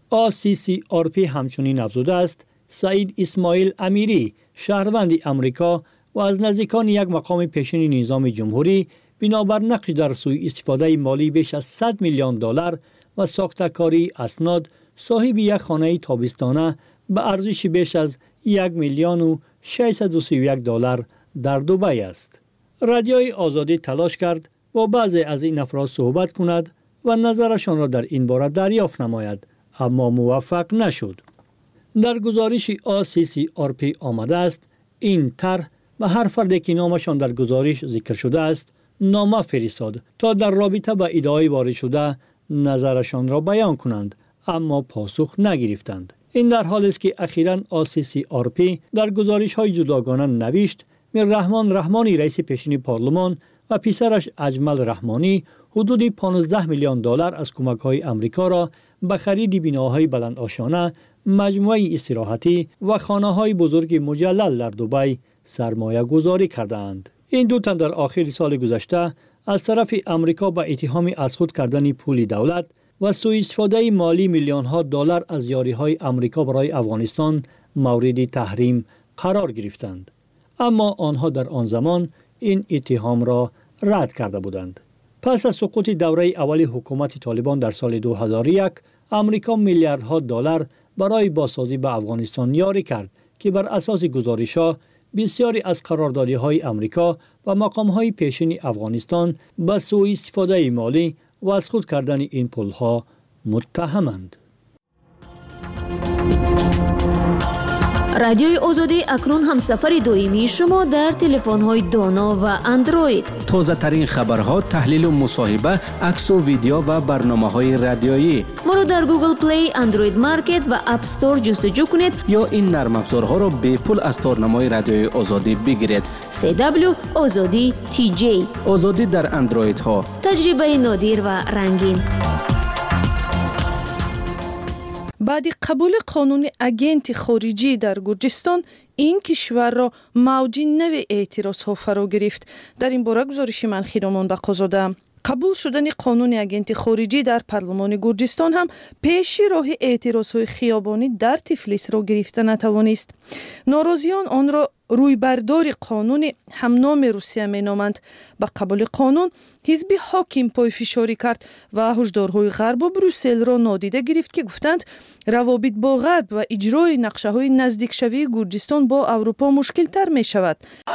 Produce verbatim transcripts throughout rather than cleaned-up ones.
آ سی سی آر پی همچنین افزوده است سعید اسماعیل امیری شهروند امریکا و از نزدیکان یک مقام پیشین نظام جمهوری بنابر نقش در سوء استفاده مالی بیش از صد میلیون دلار و ساخته‌کاری اسناد صاحب یک خانه تابستانه به ارزش بیش از یک میلیون و ششصد و سی و یک دلار در دبی است. رادیوی آزادی تلاش کرد با بعضی از این افراد صحبت کند و نظرشان را در این باره دریافت نماید، اما موفق نشد. در گزارش آ سی سی آر پی آمده است این طرح و هر فردی که نامشان در گزارش ذکر شده است نامه فرستاد تا در رابطه با ادعای وارد شده نظرشان را بیان کنند، اما پاسخ نگرفتند. این در حالی است که اخیراً آ سی سی آر پی در گزارش های جداگانه نوشت میر رحمان رحمانی رئیس پیشین پارلمان و پسرش اجمل رحمانی حدود پانزده میلیون دلار از کمک های امریکا را به خرید بناهای بلند آشانه، مجموعه استراحتی و خانه های بزرگ مجلل در دبی سرمایه گذاری کردند. این دو تن در آخر سال گذشته از طرف امریکا با اتهام از خود کردن پول دولت و سوء استفاده مالی میلیون ها دلار از یاری های امریکا برای افغانستان مورد تحریم قرار گرفتند. اما آنها در آن زمان این اتهام را رد کرده بودند. پس از سقوط دوره اول حکومت طالبان در سال دو هزار و یک، امریکا میلیاردها دلار برای بازسازی به افغانستان یاری کرد که بر اساس گزارش‌ها بسیاری از قراردادهای امریکا و مقام‌های پیشین افغانستان به سوء استفاده مالی و از خود کردن این پول‌ها متهمند. رادیوی آزادی اکنون هم سفر دائمی شما در تلفن‌های دانا و اندروید. تازه ترین خبرها، تحلیل و مصاحبه، عکس و ویدیو و برنامه‌های رادیویی. ما را در گوگل پلی، اندروید مارکت و اپ استور جستجو کنید یا این نرم افزارها را به پول از تارنمای رادیوی آزادی بگیرید. سی دبلیو آزادی تی جی. آزادی در اندروید ها. تجربه نادر و رنگین. بعد قبول قانون اگنت خارجی در گرجستان، این کشور را موج نو اعتراض ها فرا گرفت. در این باره گزارش من خیرامان بقازاده. قبول شدن قانون اگنت خارجی در پارلمان گرجستان هم پیش راه اعتراض های خیابانی در تفلیس را گرفته نتوانست. ناراضیان آن را رویبردار قانون همنام روسیه می نامند. با قبول قانون حزب حاکم پای فشاری کرد و هشدارهای غرب و بروسل را نادیده گرفت که گفتند روابط با غرب و اجرای نقشه های نزدیک شوی گرجستان با اروپا مشکل تر می شود.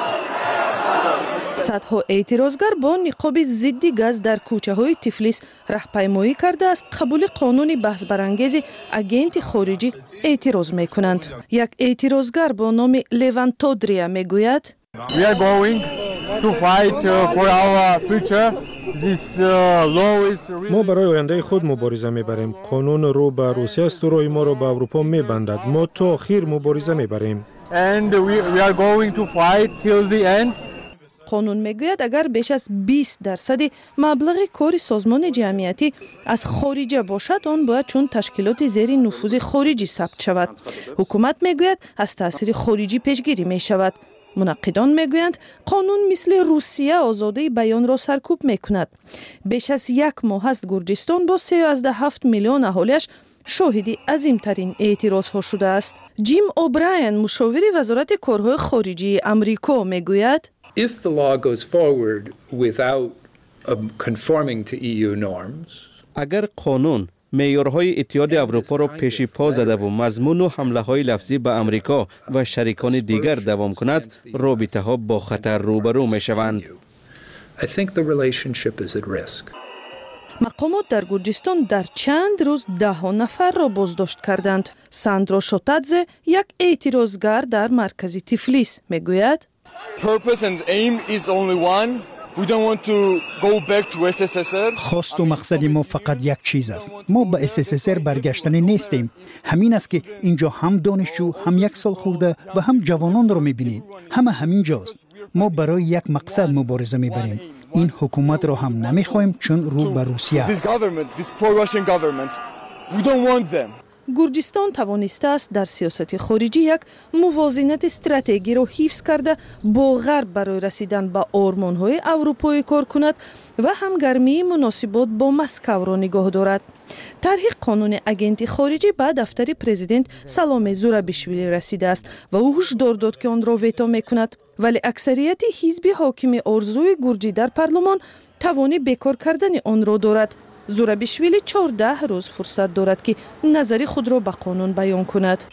صدها اعتراضگر با نقاب ضد گاز در کوچه های تفلیس راهپیمایی کرده از قبول قانون بحث برانگیز اگنت خارجی اعتراض می کنند. یک اعتراضگر با نام لیوان تودریا می گوید We are going to fight for our future. This law is ما برای آینده خود مبارزه میبریم. قانون رو به روسیه است و راه ما رو به اروپا میبندد. ما تا آخر مبارزه میبریم. And we, we are going to fight till the end. قانون میگوید اگر بیش از بیست درصد مبلغ کار سازمان جمعیتی از خارجه باشد آن باید چون تشکیلات زیر نفوذ خارجی ثبت شود. حکومت میگوید از تاثیر خارجی پیشگیری می شود. منقدان میگویند قانون مثل روسیه آزادی بیان را سرکوب میکند. بیش از یک ماه است گرجستان با سیزده و هفت میلیون اهالیش شاهدی عظیمترین اعتراض ها شده است. جیم اوبراین مشاور وزارت کارهای خارجی امریکا میگوید If the law goes forward without um, conforming to E U norms, اگر قانون معیارهای اتحاد اروپا را پیش پا زده و مضمون و حمله های لفظی به امریکا و شریکان دیگر دوام کند، رابطه ها با خطر روبرو می شوند. I think the relationship is at risk. مقامات در گرجستان در چند روز ده ها نفر را بازداشت کردند. ساندرا شوتادزه یک اعتراضگر در مرکز تفلیس میگوید Purpose and aim is only one. We don't want to go back to اس اس اس ار. خواست و مقصد ما فقط یک چیز است. ما به اس اس اس ار برگشتن نیستیم. همین است که اینجا هم دانشجو، هم یک سال خورده و هم جوانان را می‌بینید. همه همین جاست. ما برای یک مقصد مبارزه می‌بریم. این حکومت را هم نمی‌خوایم چون رو به روسیه است. This government, this pro-Russian government, we don't want them. گرجستان توانسته است در سیاست خارجی یک موازنت استراتژی را حفظ کرده با غرب برای رسیدن به آرمان‌های اروپایی کار کند و همگرمی مناسبات با مسکو را نگاه دارد. طرح قانون اگنتی خارجی به دفتر پرزیدنت سلام زورابیشویلی رسیده است و او هشدار داد که آن را ویتو میکند، ولی اکثریت حزب حاکم آرزوی گرجی در پارلمان توان بیکار کردن آن را دارد. زورابیشویلی چهارده روز فرصت دارد که نظر خود را به قانون بیان کند.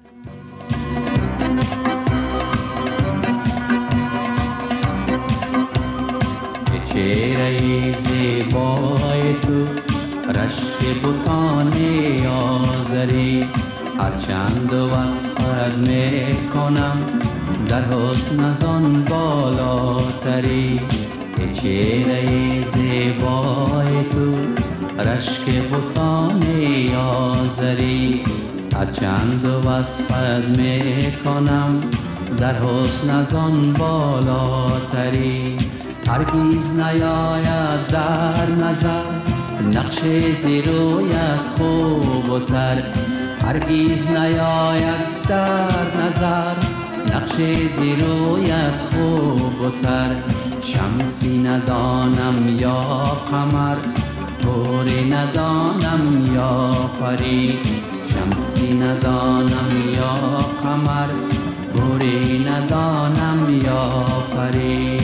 چهره زیبای تو رشک بوتان آزری هرچند وصفت میکنم در حسن از آن بالاتری. چهره زیبای تو رشک بوتان آزری هرچند وصفت میکنم در حسن از آن بالاتری. هرگیز نیاید در نظر نقش زیرویت خوب و تر، هرگیز نیاید در نظر نقش زیرویت خوب و تر. شمسی ندانم یا قمر گوری ندانم یا پری، شمسی ندانم یا قمر گوری ندانم یا پری.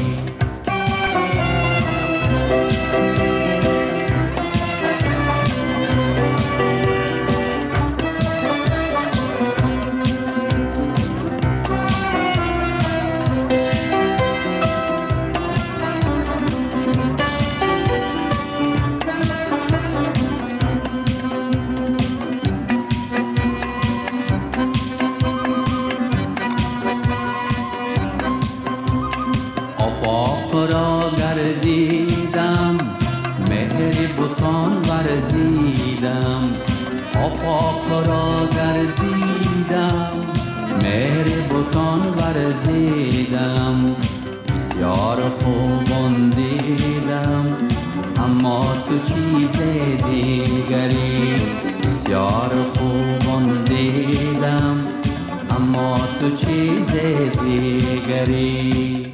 را گردیدم مهر بوتان ورزیدم، آفاق را گردیدم مهر بوتان ورزیدم. بسیار خوبان دیدم اما تو چیز دیگری، بسیار خوبان دیدم اما تو چیز دیگری.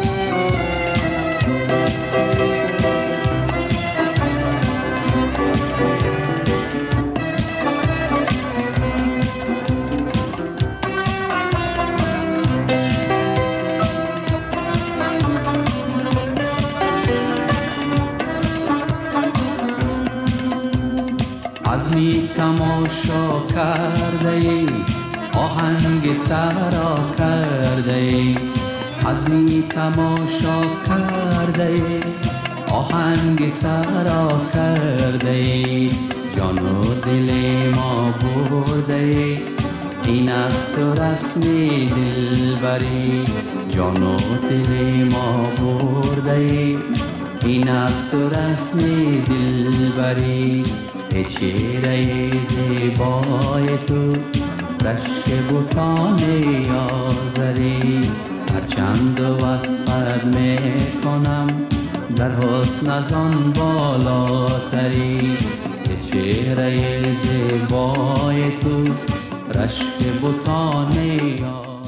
عزمی تماشا کرده ای آهنگ سرا کرده ای، عزمی تماشا کرده ای آهنگ سرا کرده ای. جان و دل ما برده ای این است تو رسمی دلبری، جان و دل ما برده ای این است تو رسمی دلبری. چهره زیبای تو رشک بوتان آزری هرچند وصفت میکنم در حسن از آن بالاتری. چهره زیبای تو رشک بوتان آزری.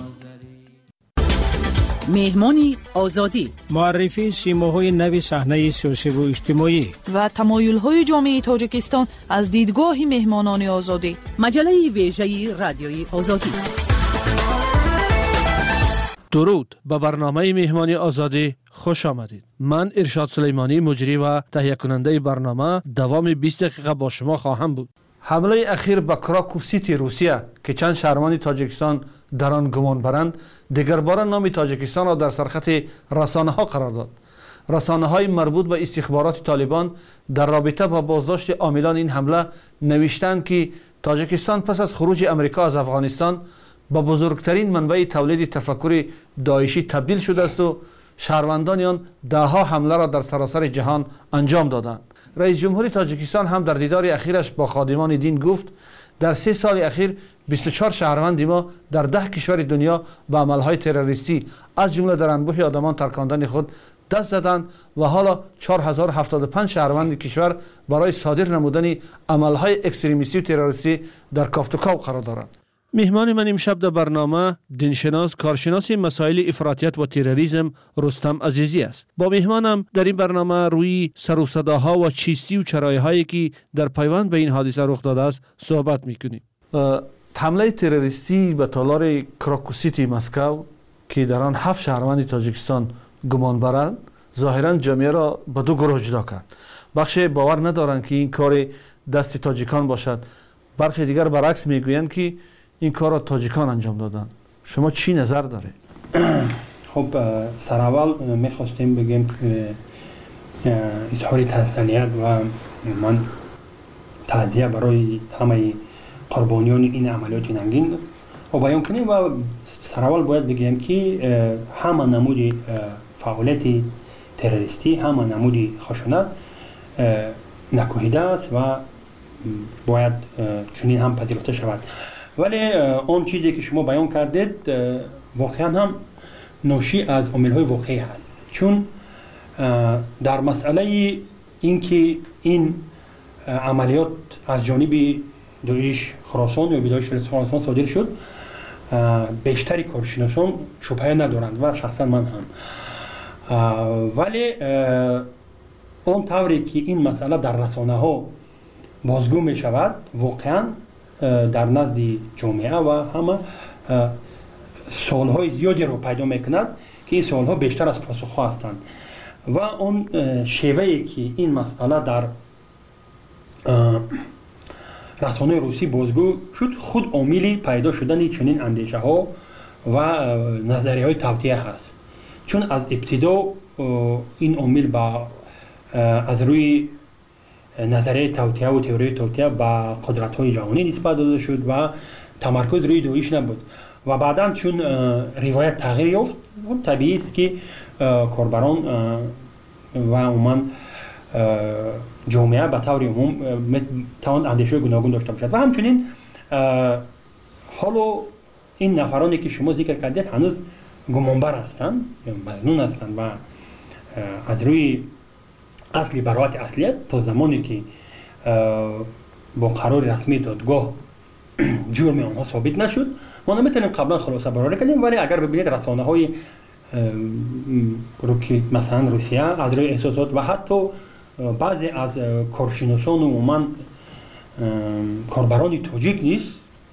مهمانی آزادی، معرفی سیماهای نوی صحنه سیاسی و اجتماعی و تمایل‌های جامعه تاجیکستان از دیدگاه مهمانان آزادی. مجله ویژه رادیوی آزادی. درود، به برنامه مهمانی آزادی خوش آمدید. من ارشاد سلیمانی مجری و تهیه کننده برنامه دوام بیست دقیقه با شما خواهم بود. حمله اخیر به کراکو سیتی روسیه که چند شهروند تاجیکستان در آن گمان برند دیگر بار نام تاجیکستان را در سرخط رسانه ها قرار داد. رسانه های مربوط به استخبارات طالبان در رابطه با بازداشت عاملان این حمله نوشتند که تاجیکستان پس از خروج امریکا از افغانستان با بزرگترین منبع تولید تفکر داعشی تبدیل شده است و شهروندان آن دهها حمله را در سراسر جهان انجام دادند. رئیس جمهوری تاجیکستان هم در دیدار اخیرش با خادمان دین گفت در سه سال اخیر بیست و چهار شهروند ما در ده کشور دنیا به عملهای تروریستی از جمله در انبوه آدمان ترکاندن خود دست زدند و حالا چهار هزار و هفتاد و پنج شهروند کشور برای صادر نمودن عملهای اکستریمیستی و تروریستی در کافت و کاو قرار دارند. مهمان من امشب در برنامه دینشناس کارشناس مسائل افراطیت و تروریسم رستم عزیزی است. با مهمانم در این برنامه روی سر و صداها و چیستی و چرایهایی که در پیوند به این حادثه رخ داده است صحبت میکنیم. حمله تروریستی به تالار کراکوسیتی مسکو که در آن هفت شهروند تاجیکستان گمان برند ظاهرا جامعه را به دو گروه جدا کرد. بخش باور ندارند که این کار دست تاجیکان باشد، برخی دیگر برعکس میگویند که این کار را تاجیکان انجام دادند. شما چی نظر داره؟ خب سر اول میخواستیم بگیم که اظهار تسلیت و من تعزیه برای همه قربانیان این عملیات ننگین و بیان کنیم و سر اول باید بگیم که همه نمود فعالیت تروریستی، همه نمود خشونت نکوهیده است و باید چنین هم پذیرفته شود. ولی اون چیزی که شما بیان کردید واقعا هم ناشی از عامل‌های واقعی هست، چون در مسئله اینکه این عملیات از جانب داعش خراسان یا داعش خراسان صادر شد بیشتری کارشناسان شبهه ندارند و شخصا من هم. ولی اون طوری که این مسئله در رسانه ها بازگو می شود واقعا در نزد جامعه و همه سوالهای زیادی رو پیدا می کند که این سوالها بیشتر از پاسخ هستند و اون شیوهی که این مسئله در رسانه روسی بازگو شد خود عامل پیدا شدن چنین اندیشه ها و نظریه های توطئه هست، چون از ابتدا این عامل با از روی نظریه توطئه و تئوری توطئه با قدرت های جهانی نسبت داده شد و تمرکز روی داعش نبود و بعدا چون روایت تغییر یافت طبیعی است که کاربران و عموما جامعه به طور عموم توان اندیشه گوناگون داشته باشد و همچنین حالا این نفرانی که شما ذکر کردید هنوز گمانبر هستند یا مظنون هستند و از روی اصلی براءت اصلیت تا زمانی که با قرار رسمی دادگاه جرم آنها ثابت نشد ما نمیتونیم قبلا خلاصه برآورده کنیم. ولی اگر ببینید رسانه های مثلا روسیه از روی احساسات و حتی بعضی از کارشناسان و عموما کاربران تاجیک نیست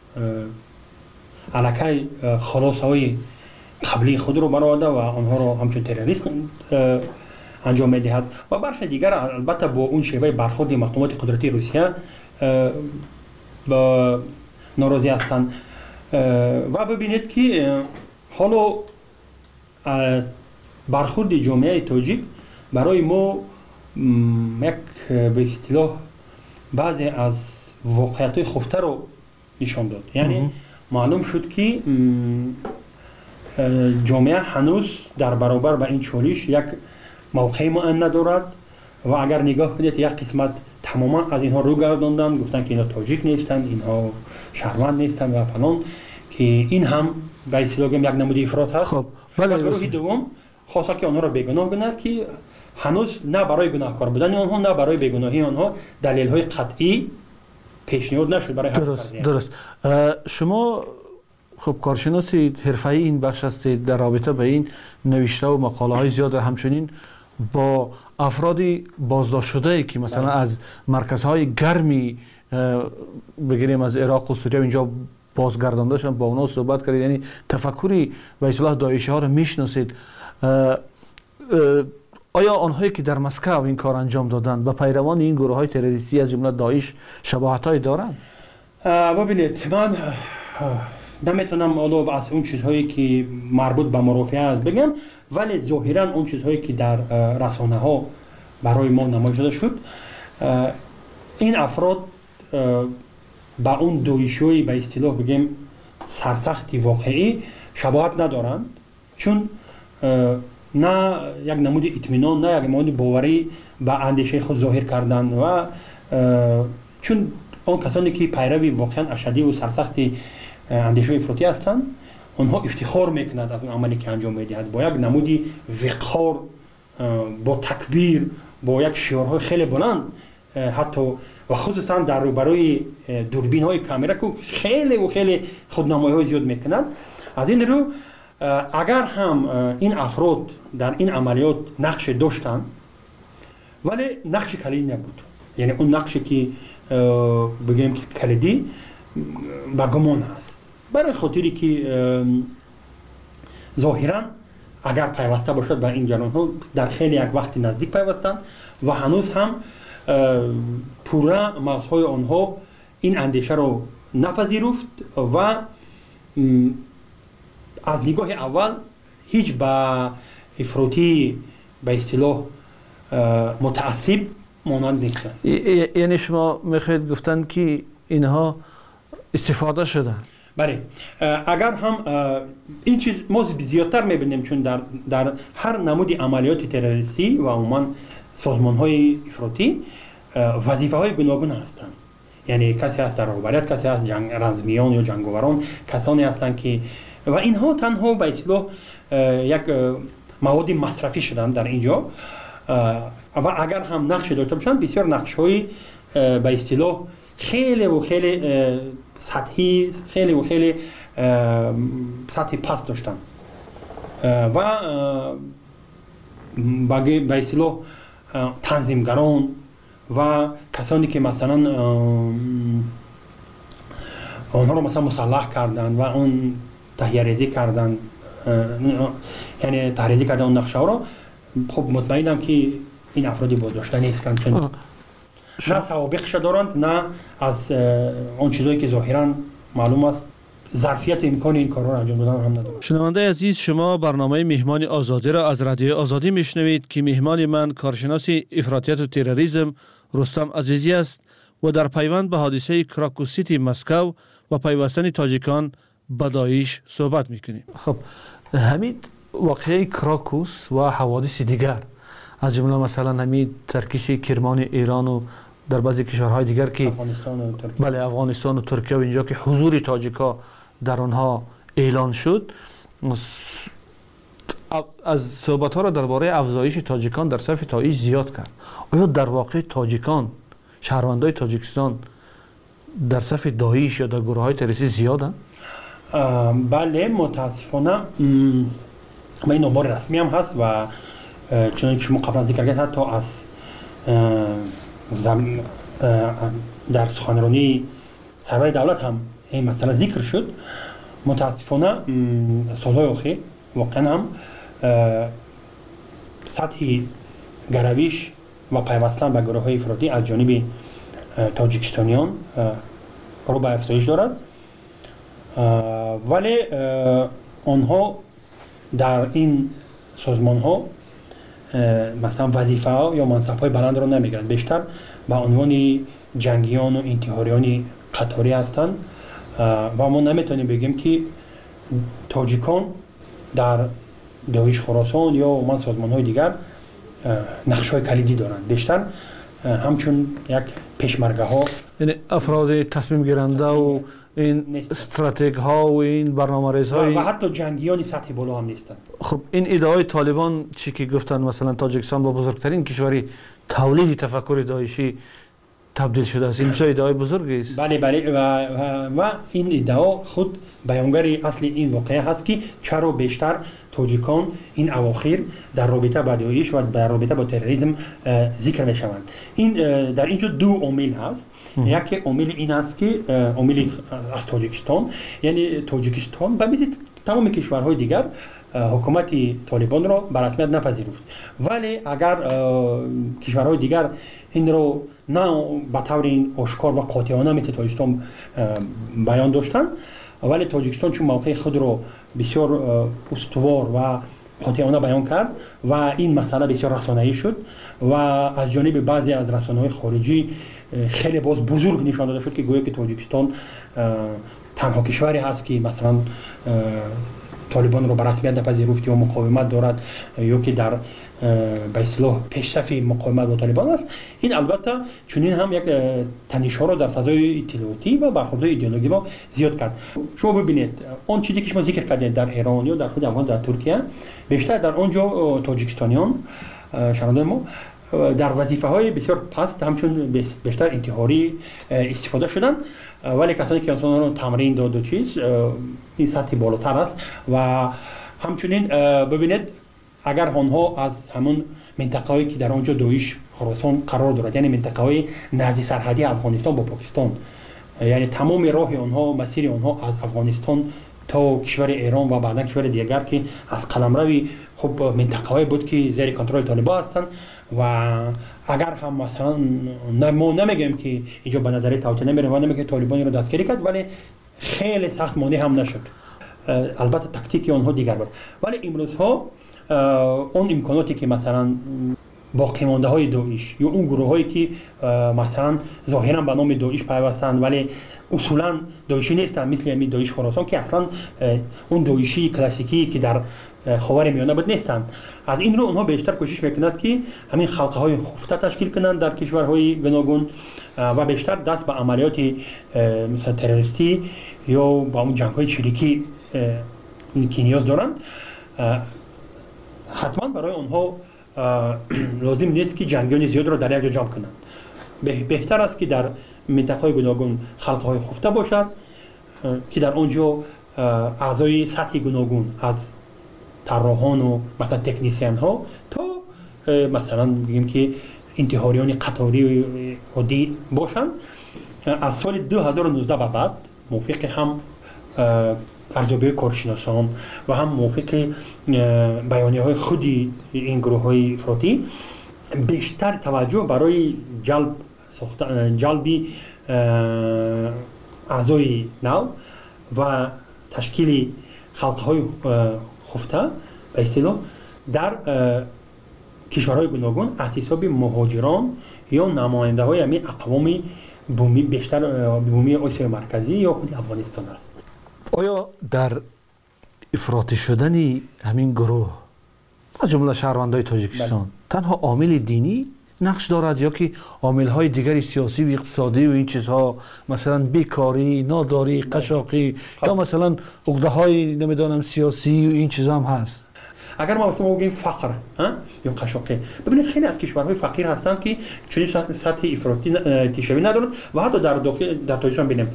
علاکه خلاصه های قبلی خود رو برآورده و آنها رو همچون تروریست انجام میدهد و برخی دیگر البته با اون شیوه برخورد مقامات قدرتی روسیه با ناراضی هستند و ببینید که حالا برخورد جامعه تاجیک برای ما یک به اصطلاح بعضی از واقعیت‌های خفته رو نشان داد. یعنی معلوم شد که جامعه هنوز در برابر با این چالش یک موقع معین ندارد و اگر نگاه کنید یک قسمت تماما از اینها رو گرداندن، گفتن که اینا تاجیک نیستند، اینها شهروند نیستند و فلان، که این هم به اصطلاح یک نمود افراط هست. خب بله. گروه دوم خواسته که آنها را بیگناه کنند که هنوز نه برای گناهکار بودن آنها نه برای بیگناهی آنها دلیل‌های قطعی پیشنهاد نشد برای حق درست درست شما خب کارشناسی حرفه‌ای این بخش هستید، در رابطه به این نوشته و مقاله‌های زیاد همچنین با افرادی بازداشت شده که مثلا از مرکزهای گرمی بگیریم از عراق و سوریه اینجا بازگردانده شدن، با اونا صحبت کردید، یعنی تفکری به اصطلاح داعشی ها رو میشناسید. آیا آنهایی که در مسکو این کار انجام دادند به پیروان این گروه های تروریستی از جمله داعش شباهت هایی دارند؟ ببینید من نمیتونم الان از اون چیزهایی که مربوط به مرافعه است بگم، ولی ظاهرا اون چیزهایی که در رسانه ها برای ما نمایش داده شد این افراد با اون داعشی به اصطلاح بگیم سرسختی واقعی شباهت ندارند، چون نه یک نمود اطمینان نه یک نمود باوری به اندیشه خود ظاهر کردن و چون اون کسانی که پیروی واقعا اشدی و سرسختی اندیشه افراطی هستند اونها افتخار میکنند از اون عملی که انجام میدهند، با یک نمودی وقار با تکبیر با یک شعارهای خیلی بلند حتی و خصوصا در روبروی دوربین های کامera که خیلی و خیلی خودنمایی های زیاد میکنند. از این رو اگر هم این افراد در این عملیات نقش داشتن ولی نقش کلیدی نبود، یعنی اون نقشی که بگیم که کلیدی با گمان هست، برای خاطری که ظاهرا اگر پیوسته باشد به این جریان ها در خیلی یک وقتی نزدیک پیوستند و هنوز هم پورا مغزهای آنها این اندیشه رو نپذیرفت و از نگاه اول هیچ با افراطی به اصطلاح متعصب مانند نیستن. یعنی شما میخواید گفتن که اینها استفاده شدن؟ بله، اگر هم این چیز ما زیادتر میبینیم چون در, در هر نمود عملیات تروریستی و عموما سازمان های افراطی وظیفه های گوناگون هستند. یعنی کسی هست در رهبریت، کسی هست جنگ رزمیان یا جنگاوران، کسانی هستند که و اینها تنها به اصطلاح یک مواد مصرفی شدن در اینجا و اگر هم نقش داشته باشن بسیار نقش های به اصطلاح خیلی و خیلی سطحی خیلی و خیلی سطح پست داشتن و به اصطلاح تنظیمگران و کسانی که مثلا آنها رو مثلا مسلح کردن و اون تهیه ریزی کردن، یعنی تحریزی کردن اون نقشه ها رو، خب مطمئنم که این افرادی بازداشته نیستند چون نه سوابقش دارند نه از اون چیزایی که ظاهرا معلوم است ظرفیت امکان این کارها رو انجام دادن هم ندارند. شنونده عزیز، شما برنامه مهمان آزادی را از رادیو آزادی میشنوید که مهمان من کارشناس افراطیت و تروریسم رستم عزیزی است و در پیوند به حادثه کراکوس سیتی مسکو و پیوستن تاجیکان به داعش صحبت میکنیم. خب همین واقعه کراکوس و حوادث دیگر از جمله مثلا همین ترکیش کرمان ایران و در بعضی کشورهای دیگر که افغانستان و ترکیه، بله افغانستان و ترکیه و اینجا که حضور تاجیکا در آنها اعلان شد، از صحبت ها را درباره افزایش تاجیکان در صف داعش زیاد کرد. آیا در واقع تاجیکان، شهروندای تاجیکستان در صف داعش یا در گروه های تروریستی زیادن؟ بله، متاسفانه ما این آمار رسمی هم هست و چون شما قبلا ذکر کردید حتی از در سخنرانی سرور دولت هم این مسئله ذکر شد. متاسفانه سالهای اخیر واقعا هم سطح گرویش و پیوستن به گروه های افراطی از جانب تاجیکستانیان رو به افزایش دارد، ولی آنها در این سازمان ها مثلا وظیفه ها یا منصب های بلند رو نمیگیرند، بیشتر به عنوان جنگیان و انتحاریان قطاری هستند و ما نمیتونیم بگیم که تاجیکان در داعش خراسان یا من سازمان های دیگر نقش های کلیدی دارند، بیشتر همچون یک پیشمرگه ها، یعنی افراد تصمیم گیرنده و این استراتژی ها و این برنامه‌ریز های و حتی جنگیان سطح بالا هم نیستند. خب این ادعای طالبان چی که گفتن مثلا تاجیکستان با بزرگترین کشوری تولید تفکر داعشی تبدیل شده است، این چه ادعای بزرگی است؟ بله بله و, و, و این ادعا خود بیانگر اصل این واقعه هست که چرا بیشتر تاجیکان این اواخر در رابطه با داعش و در رابطه با تروریسم ذکر می شوند. این در اینجا دو عامل هست. یکی عامل این است که عامل از تاجیکستان، یعنی تاجیکستان به مثل تمام کشورهای دیگر حکومت طالبان را به رسمیت نپذیرفت، ولی اگر کشورهای دیگر این رو نه به طور آشکار و قاطعانه مثل تاجیکستان بیان داشتند، ولی تاجیکستان چون موقع خود رو بسیار استوار و قاطعانه بیان کرد و این مسئله بسیار رسانه‌ای شد و از جانب بعضی از رسانه‌های خارجی خیلی باز بزرگ نشان داده شد که گویا که تاجیکستان تنها کشوری هست که مثلا طالبان رو به رسمیت نپذیرفت یا مقاومت دارد یا که در به اصطلاح پیشرفت مقاومت با طالبان است. این البته چنین هم یک تنش‌ها رو در فضای اطلاعاتی و برخوردهای ایدئولوژی ما زیاد کرد. شما ببینید اون چیزی که شما ذکر کردید در ایران یا در خود افغان در ترکیه، بیشتر در آنجا تاجیکستانیان شنونده ما در وظیفه های بسیار پست همچون بیشتر انتحاری استفاده شدن، ولی کسانی که انسان رو تمرین داد و چیز این سطح بالاتر است. و همچنین ببینید اگر آنها از همون منطقه‌ای که در آنجا داعش خراسان قرار دارد، یعنی منطقه‌های نزدیک سرحدی افغانستان با پاکستان، یعنی تمام راه آنها، مسیر آنها از افغانستان تا کشور ایران و بعدا کشور دیگر که از قلمروی خب منطقه‌ای بود که زیر کنترل طالبان هستند. و اگر هم مثلا ما نمیگیم که اینجا به نظر توطئه نمیره و نمیگه طالبان رو دستگیری کرد، ولی خیلی سخت مانع هم نشد. البته تاکتیک آنها دیگر بود، ولی امروز ها اون امکاناتی که مثلا باقی مانده های داعش یا اون گروه هایی که مثلا ظاهرا به نام داعش پیوستند ولی اصولا داعشی نیستند، مثل همین داعش خراسان که اصلا اون داعشی کلاسیکی که در خاور میانه بود نیستند، از این رو اونها بیشتر کوشش میکنند که همین خلقه های خفته تشکیل کنند در کشورهای گوناگون و بیشتر دست به عملیات مثلا تروریستی یا با اون جنگ های چریکی که نیاز دارند. حتما برای اونها لازم نیست که جنگیان زیاد را در یک جا جمع کنند. بهتر است که در منطقه‌های گوناگون خلقه های خفته باشد که در آنجا اعضای سطح گوناگون از طراحان و مثلا تکنیسیان ها تا مثلا بگیم که انتحاریان قطاری عادی باشند. از سال دو هزار و نوزده به بعد موافق هم ارزیابی کارشناسان و هم موافق بیانیه های خودی این گروه های افراطی بیشتر توجه برای جلب جلبی اعضای نو و تشکیل خلقه های خفته به اصطلاح در کشورهای گوناگون از حساب مهاجران یا نماینده های همین اقوام بومی بیشتر بومی آسیا مرکزی یا خود افغانستان است. آیا در افراطی شدن همین گروه از جمله شهروندان تاجیکستان بله. تنها عامل دینی نقش دارد یا که عامل‌های دیگری سیاسی و اقتصادی و این چیزها، مثلا بیکاری، ناداری، قشاقی یا مثلا عقده‌های نمیدونم سیاسی و این چیزها هم هست؟ اگر ما مثلا بگیم فقر یا قشاقی، ببینید خیلی از کشورهای فقیر هستند که چنین سطح افراطی تشابه ندارند و حتی در داخل در تاجیکستان ببینیم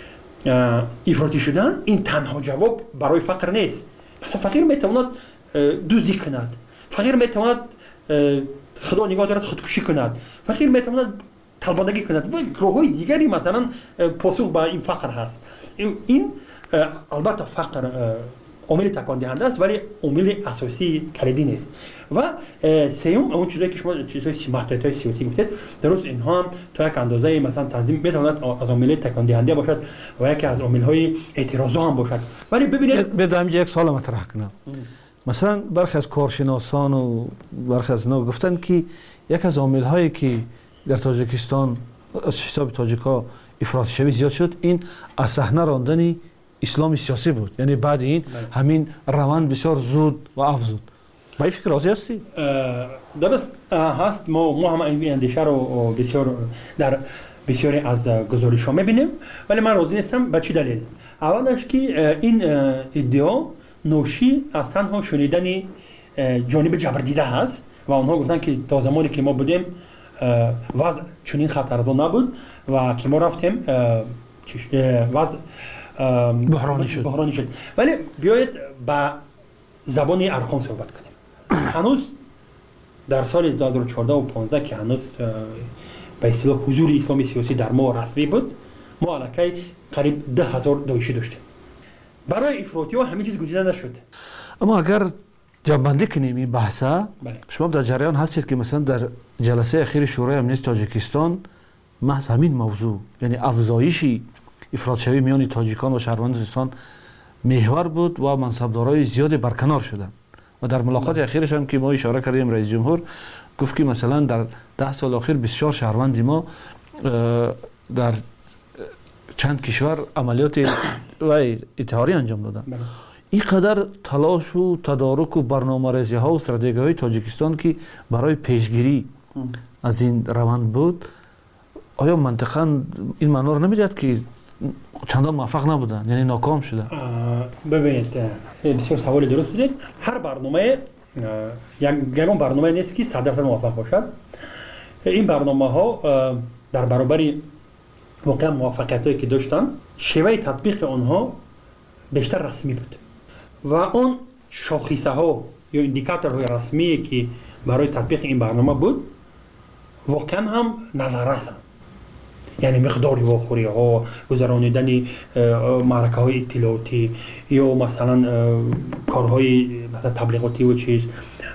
افراطی شدن این تنها جواب برای فقر نیست. مثلا فقیر میتواند دزدی کند، فقیر میتواند خدا نگاه دارد خودکشی کند، فقیر میتواند طلبانگی کند و گروه‌های دیگری مثلا پاسخ به این فقر هست. این البته فقر عامل تکان دهنده است ولی عامل اساسی کلیدی نیست. و سوم اون چیزایی که شما چیزهای سیاسی سیاسی گفتید درست، اینها هم تا یک اندازه مثلا تنظیم میتواند از عامل تکان دهنده باشد و یکی از عامل‌های اعتراض هم باشد. ولی ببینید بدم یک سوال مطرح کنم. مثلا برخی از کارشناسان و برخی از اینا گفتن که یک از عامل‌هایی که در تاجیکستان از حساب تاجیک‌ها افراطی شوی زیاد شد این از صحنه راندن اسلام سیاسی بود، یعنی بعد این همین روند بسیار زود و افزود. با این فکر راضی هستی؟ درست هست. ما ما هم این اندیشه رو بسیار در بسیاری از گزارش‌ها می‌بینیم ولی من راضی نیستم. به چه دلیل؟ اولش که این ادعا نوشی از تنها شنیدن جانب جبردیده هست و آنها گفتن که تا زمانی که ما بودیم وضع چنین خطرناک نبود و که ما رفتیم وضع بحرانی شد. بحرانی شد. ولی بیایید با زبان ارقام صحبت کنیم. هنوز در سال دو هزار و چهارده و پانزده که هنوز به اصطلاح حضور اسلامی سیاسی در ما رسمی بود، ما الکی قریب ده هزار داعشی داشتیم. برای افراطی ها همه چیز گزیده نشد. اما اگر جنبندی کنیم این بحثه، شما در جریان هستید که مثلا در جلسه اخیر شورای امنیت تاجیکستان محض همین موضوع، یعنی افزایشی افراط شوی میان تاجیکان و شهروندان تاجیکستان محور بود و منصبدارای زیادی برکنار شدند. و در ملاقات اخیرش هم که ما اشاره کردیم رئیس جمهور گفت که مثلا در ده سال اخیر بسیار شهروند ما در چند کشور عملیات و انتحاری انجام دادن. این قدر تلاش و تدارک و برنامه‌ریزی ها و استراتژی های تاجیکستان که برای پیشگیری از این روند بود، آیا منطقاً این معنا رو نمیداد که چندان موفق نبودن، یعنی ناکام شدن؟ ببینید بسیار سوال درست دید. هر برنامه یک یگان برنامه نیست که صد درصد موفق باشد. این برنامه ها در برابر واقعا موفقیت هایی که داشتن شیوه تطبیق آنها بیشتر رسمی بود و اون شاخصه ها یا ایندیکاتورهای رسمی که برای تطبیق این برنامه بود واقعا هم نظررس هم. یعنی مقدار واخوری ها، گذرانیدن معرکه های اطلاعاتی یا مثلا کارهای مثلا تبلیغاتی و چیز،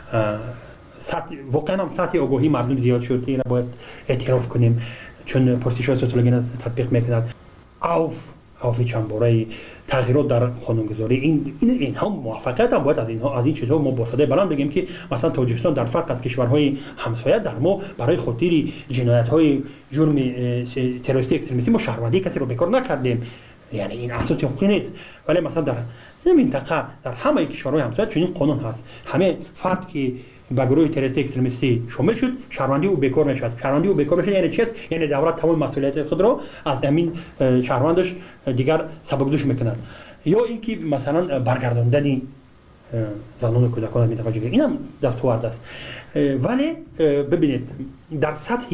واقعا هم سطح آگاهی مردم زیاد شد. این باید اعتراف کنیم چون پرسش های سوسیولوژی تطبیق میکند. او اوفی چند باره تغییرات در قانونگذاری این این اینها موفقیت هم باید از اینها از این چیزها ما با صدای بلند بگیم که مثلا تاجیکستان در فرق از کشورهای همسایه در ما برای خاطر جنایت‌های جرم تروریستی اکستریمیستی ما شهروندی کسی رو بیکار نکردیم. یعنی این اساس حقوقی نیست، ولی مثلا در این منطقه در همه کشورهای همسایه چنین قانون هست. همه فرد که با گروه تروریستی اکستریمیستی شامل شد شهروندی او بیکار نشد. شهروندی او بیکار نشد یعنی چیست؟ یعنی دولت تمام مسئولیت خود را از همین شهروندش دیگر سبکدوش میکند. یا اینکه مثلا برگرداندن زنان و کودکان از منطقه جنوبی، این هم دستاورد است. ولی ببینید در سطح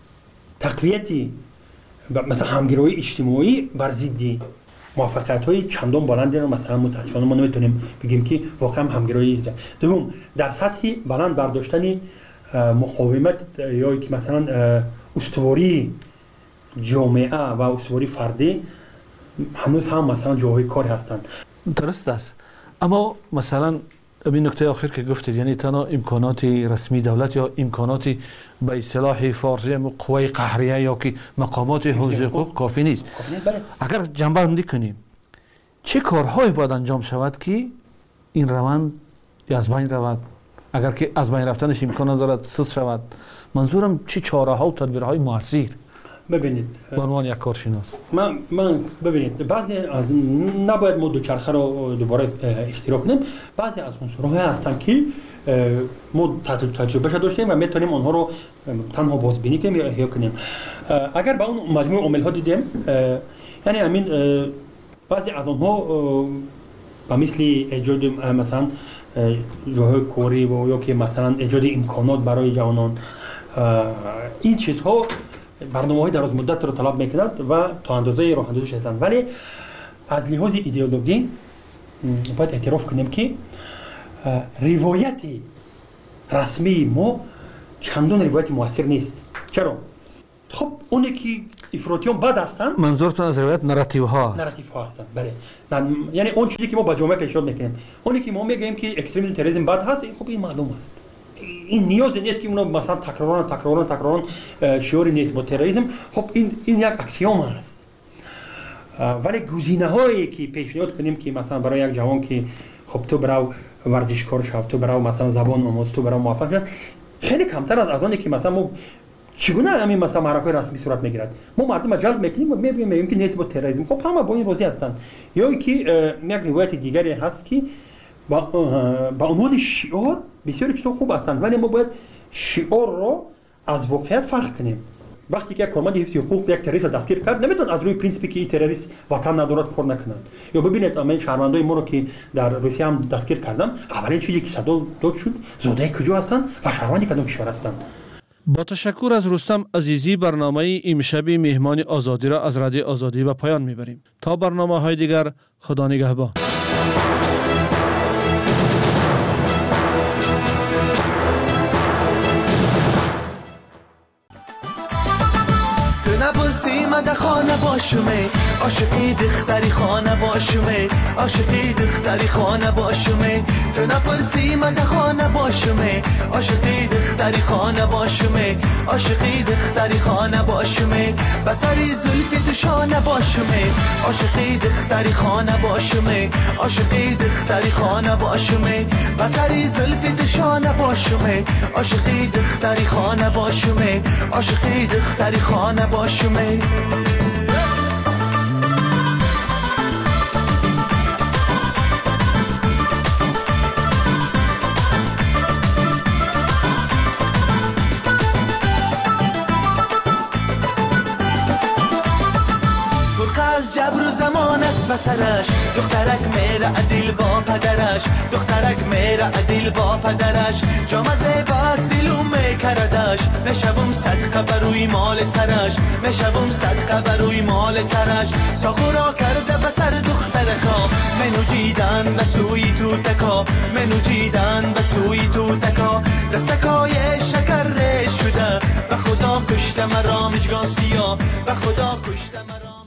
تقویت مثلا همگرایی اجتماعی بر ضد موفقیت‌های چندان بلندی رو مثلا متأسفانه ما نمیتونیم بگیم که واقعا همگرایی ده. دوم در سطح بلند برداشتن مقاومت یا که مثلا استواری جامعه و استواری فردی هنوز هم مثلا جاهای کار هستند. درست است، اما مثلا این نکته آخر که گفتید یعنی تنها امکانات رسمی دولت یا امکانات به اصطلاح فارسی قوای قهریه یا که مقامات حفظ حقوق کافی نیست. اگر جنبه بندی کنیم چه کارهایی باید انجام شود که این روند از بین رود؟ اگر که از بین رفتنش امکان دارد سست شود، منظورم چه چاره ها و تدبیرهای موثر؟ ببینید به عنوان یک کارشناس من من ببینید بعضی از نباید ما دوچرخه رو دوباره اختراع کنیم. بعضی از عنصرها هستن که ما تجربه شده داشتیم و میتونیم آنها رو تنها بازبینی کنیم یا احیا کنیم. اگر با اون مجموعه عامل ها دیدیم یعنی همین بعضی از آنها به مثل ایجاد مثلا جاهای کاری و یا که مثلا ایجاد امکانات برای جوانان، این چیزها برنامه‌های دراز مدت رو طلب می‌کند و تا اندازه راه اندازش هستند. ولی از لحاظ ایدئولوژی باید اعتراف کنیم که روایت رسمی ما چندان روایت موثر نیست. چرا؟ خب اونی که افراطیان بد هستند. منظورتون از روایت نراتیو ها نراتیو ها هستند. بله. یعنی اون چیزی که ما با جامعه پیشنهاد می‌کنیم، اونی که ما میگیم که اکستریمیسم تروریسم بد هست، خب این معلوم است. این نیاز نیست که اونو مثلا تکرارا تکرارا تکرارا شعاری نیست با تروریسم. خب این این یک اکسیوم است. ولی گزینه‌هایی که پیشنهاد کنیم که مثلا برای یک جوان که خب تو برو ورزشکار شو، تو برو مثلا زبان آموز، تو برو موفق شو، خیلی کمتر از آنی که مثلا ما چگونه همین مثلا معرکه رسمی صورت میگیرد. ما مردم جلب میکنیم و میبینیم میگیم که نیست با تروریسم. خب همه با این راضی هستند. یا اینکه یک روایت دیگری هست که با با عنوان شعار بسیار چیزا خوب هستند، ولی ما باید شعار رو از واقعیت فرق کنیم. وقتی که یک کارمند حفظ حقوق یک تروریست دستگیر کرد، نمیتونه از روی پرینسیپی که این تروریست وطن ندارد کار نکند. یا ببینید من شهروندای ما رو که در روسیه هم دستگیر کردم، اولین چیزی که صدا داد شد زاده کجا هستند و شهروندی کدام کشور هستند. با تشکر از رستم عزیزی برنامه امشب مهمان آزادی را از رادیو آزادی به پایان میبریم. تا برنامه های دیگر خدا نگهبان. نبرسی مده خانه باشمه عاشقی دختری خانه باشمه عاشقی دختری خانه باشمه تو نبرسی مده خانه باشمه عاشقی دختری خانه باشمه عاشقی دختری خانه باشمه بسری زلفی تو شانه باشمه عاشقی دختری خانه باشمه عاشقی دختری خانه باشمه بسری زلفی تو شانه باشمه عاشقی دختری خانه باشمه عاشقی دختری خانه باشمه جبر ساختمان است بسرش دخترک میره عدیل با پدرش دخترک میره عدیل با پدرش جامزه باز دیلو میکردش میشوم صدقه بروی مال سرش میشوم صدقه بروی مال سرش ساخورا کرده بسر دخترکا منو جیدن بسوی تو تکا منو جیدن بسوی تو تکا دستکای شکر ریش شده به خدا کشته مرا مجگان سیا به خدا کشته مرا